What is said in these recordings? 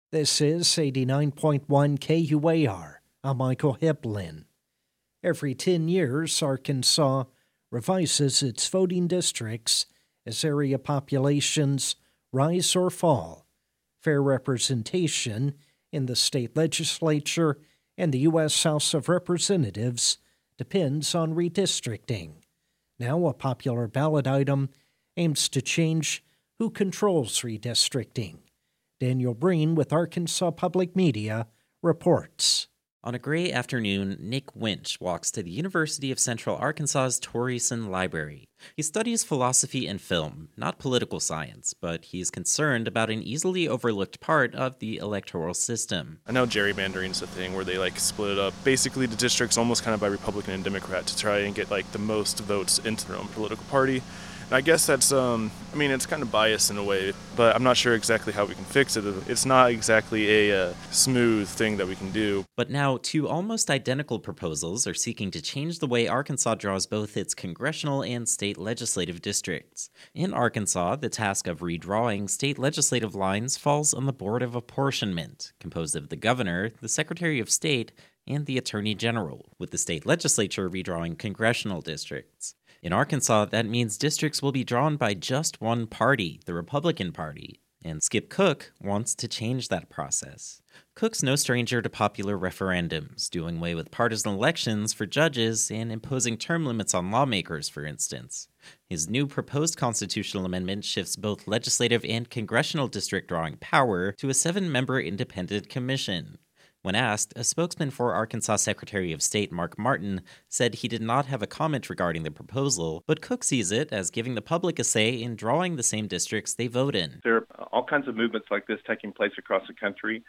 This is 89.1 KUAR. I'm Michael Hiplin. Every 10 years, Arkansas revises its voting districts as area populations rise or fall. Fair representation in the state legislature and the U.S. House of Representatives depends on redistricting. Now, a popular ballot item aims to change who controls redistricting. Daniel Breen with Arkansas Public Media reports. On a gray afternoon, Nick Winch walks to the University of Central Arkansas's Torreyson Library. He studies philosophy and film, not political science, but he's concerned about an easily overlooked part of the electoral system. I know gerrymandering is a thing where they split it up, basically the districts almost kind of by Republican and Democrat to try and get the most votes into their own political party. And I guess that's, it's kind of biased in a way, but I'm not sure exactly how we can fix it. It's not exactly a smooth thing that we can do. But now, two almost identical proposals are seeking to change the way Arkansas draws both its congressional and state legislative districts. In Arkansas, the task of redrawing state legislative lines falls on the Board of Apportionment, composed of the governor, the Secretary of State, and the Attorney General, with the state legislature redrawing congressional districts. In Arkansas, that means districts will be drawn by just one party, the Republican Party, and Skip Cook wants to change that process. Cook's no stranger to popular referendums, doing away with partisan elections for judges and imposing term limits on lawmakers, for instance. His new proposed constitutional amendment shifts both legislative and congressional district drawing power to a 7-member independent commission. When asked, a spokesman for Arkansas Secretary of State Mark Martin said he did not have a comment regarding the proposal, but Cook sees it as giving the public a say in drawing the same districts they vote in. There are all kinds of movements like this taking place across the country.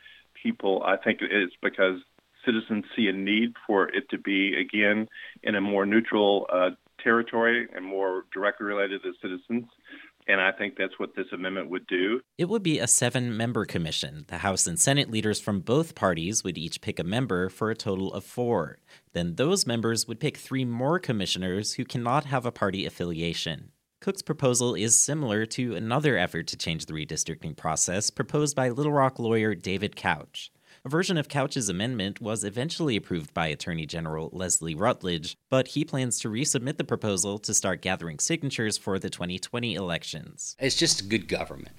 I think it's because citizens see a need for it to be, again, in a more neutral territory and more directly related to citizens. And I think that's what this amendment would do. It would be a 7-member commission. The House and Senate leaders from both parties would each pick a member for a total of 4. Then those members would pick 3 more commissioners who cannot have a party affiliation. Cook's proposal is similar to another effort to change the redistricting process proposed by Little Rock lawyer David Couch. A version of Couch's amendment was eventually approved by Attorney General Leslie Rutledge, but he plans to resubmit the proposal to start gathering signatures for the 2020 elections. It's just good government.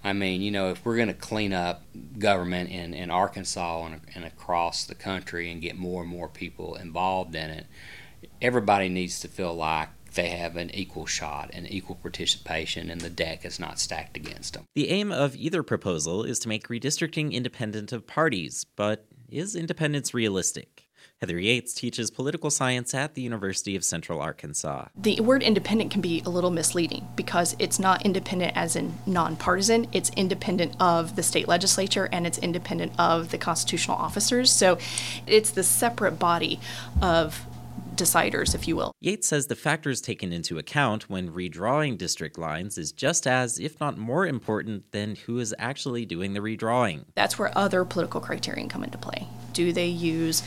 If we're going to clean up government in Arkansas and across the country and get more and more people involved in it, everybody needs to feel like they have an equal shot and equal participation, and the deck is not stacked against them. The aim of either proposal is to make redistricting independent of parties, but is independence realistic? Heather Yates teaches political science at the University of Central Arkansas. The word independent can be a little misleading because it's not independent as in nonpartisan. It's independent of the state legislature and it's independent of the constitutional officers. So it's the separate body of deciders, if you will. Yates says the factors taken into account when redrawing district lines is just as, if not more important, than who is actually doing the redrawing. That's where other political criterion come into play. Do they use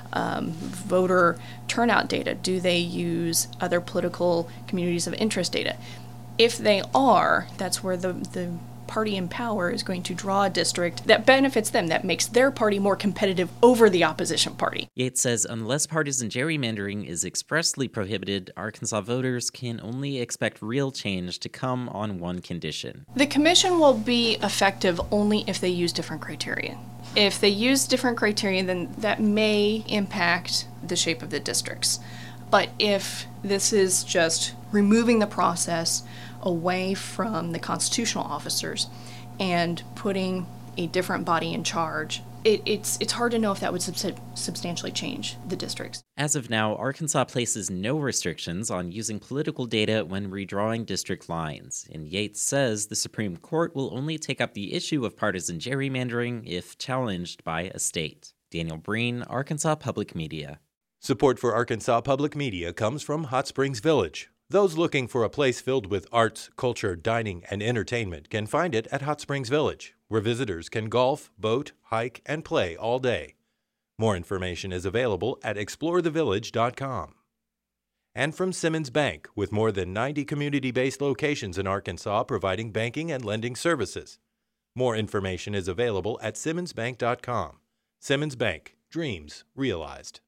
voter turnout data? Do they use other political communities of interest data? If they are, that's where the party in power is going to draw a district that benefits them, that makes their party more competitive over the opposition party. Yates says unless partisan gerrymandering is expressly prohibited, Arkansas voters can only expect real change to come on one condition. The commission will be effective only if they use different criteria. If they use different criteria, then that may impact the shape of the districts. But if this is just removing the process away from the constitutional officers and putting a different body in charge, it's hard to know if that would substantially change the districts. As of now, Arkansas places no restrictions on using political data when redrawing district lines, and Yates says the Supreme Court will only take up the issue of partisan gerrymandering if challenged by a state. Daniel Breen, Arkansas Public Media. Support for Arkansas Public Media comes from Hot Springs Village. Those looking for a place filled with arts, culture, dining, and entertainment can find it at Hot Springs Village, where visitors can golf, boat, hike, and play all day. More information is available at explorethevillage.com. And from Simmons Bank, with more than 90 community-based locations in Arkansas providing banking and lending services. More information is available at SimmonsBank.com. Simmons Bank, dreams realized.